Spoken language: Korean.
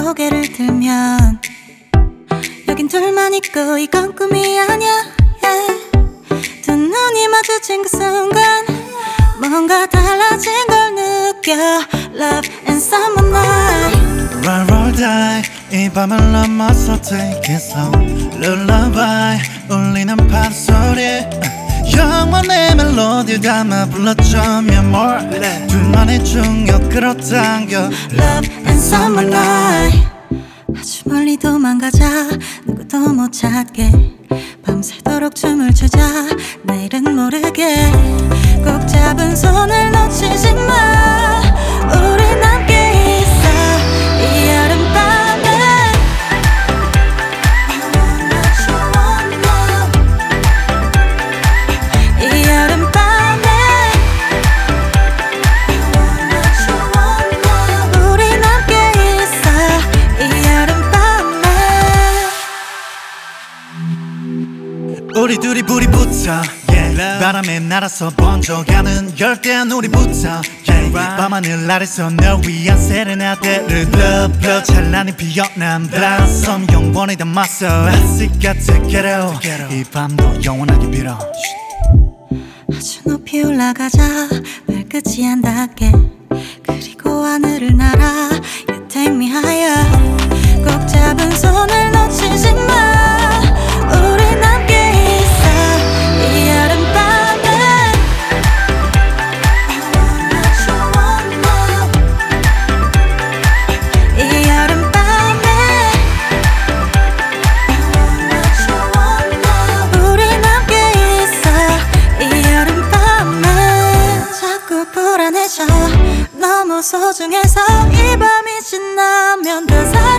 고개를 들면 여긴 둘만 있고 이건 꿈이 아니야 yeah. 두 눈이 마주친 그 순간 뭔가 달라진 걸 느껴 Love and summer night Roll roll die 이 밤을 넘어서 take it slow Lullaby 울리는 파도소리 영원의 멜로디 담아 불러주면 more 둘만의 중력 끌어당겨 Love and summer night 아주 멀리 도망가자 누구도 못 찾게 밤새도록 춤을 추자 내일은 모르게 꼭 잡은 손을 놓치지 마 우린 함께 있어 이 여름밤에 이 여름밤에 우린 함께 있어 이 여름밤에 우리 둘이 불이 붙어 yeah. 바람에 날아서 번져가는 열대한 우리부터 yeah. 밤하늘 아래서 널 위한 세레나데를 불러 찬란히 피어난 blossom 영원히 담았어 아직 같은 게로 이 밤도 영원하게 빌어 아주 높이 올라가자 발끝이 안 닿게 그리고 하늘을 날아 You take me higher 꼭 잡은 손을 놓치지 마 우린 함께 있어 이 여름밤에 이 여름밤에 우린 함께 있어 이 여름밤에 자꾸 불안해져 너무 소중해서 이 밤이 지나면 더